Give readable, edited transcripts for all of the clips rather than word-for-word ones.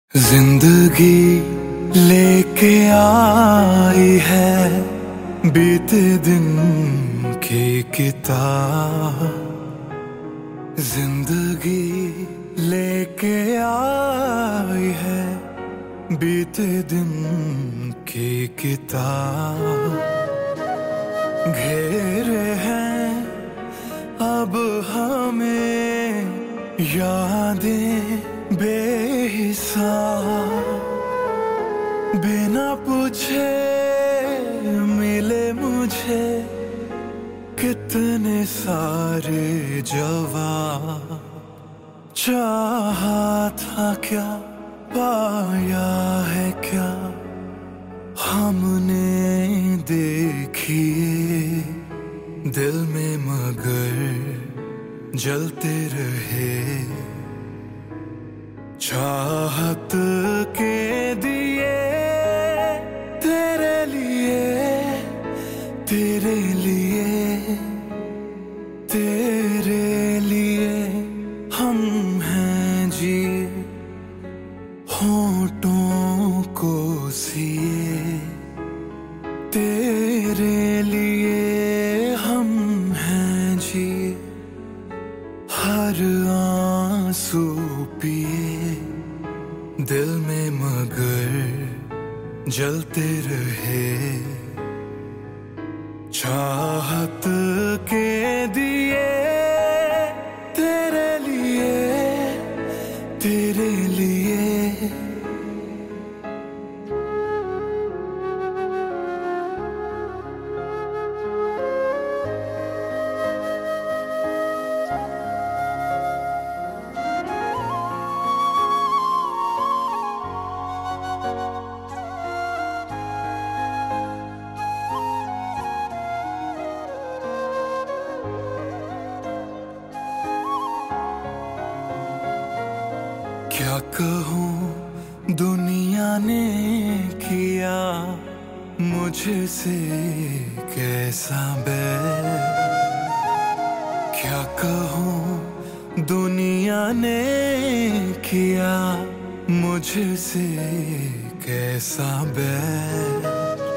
जिंदगी लेके आई है बीते दिन की किताब। जिंदगी लेके आई है बीते दिन की किताब। घेरे हैं अब हमें यादें बेहिसाब। बिना पूछे मिले मुझे कितने सारे जवाब। चाहा था क्या पाया है क्या हमने देखिए दिल में मगर जलते रहे। चाहत के दिए तेरे लिए तेरे लिए तेरे लिए हम हैं जी। होठों को सिए तेरे लिए हम हैं जी। हर आंसू पिए दिल में मगर जलते रहे। चाहत के दिए तेरे लिए तेरे लिए। क्या कहूँ दुनिया ने किया मुझसे कैसा बैर। क्या कहूँ दुनिया ने किया मुझसे कैसा बैर।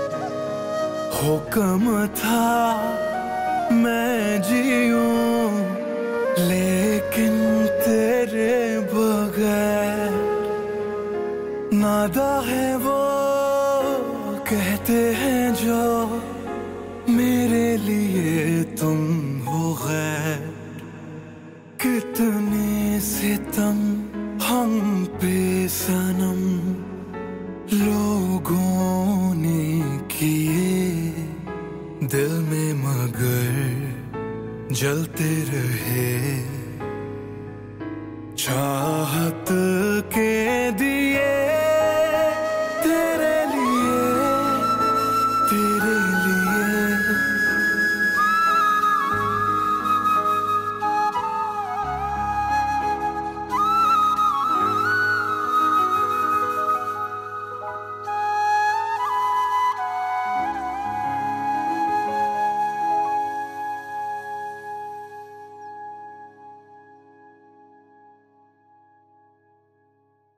हुक्म था मैं जीऊं लेकिन तेरे बगैर। नादा है वो कहते हैं जो मेरे लिए तुम हो गैर। कितने सितम हम पे सनम लोगों ने किए दिल में मगर जलते रहे। चाहत के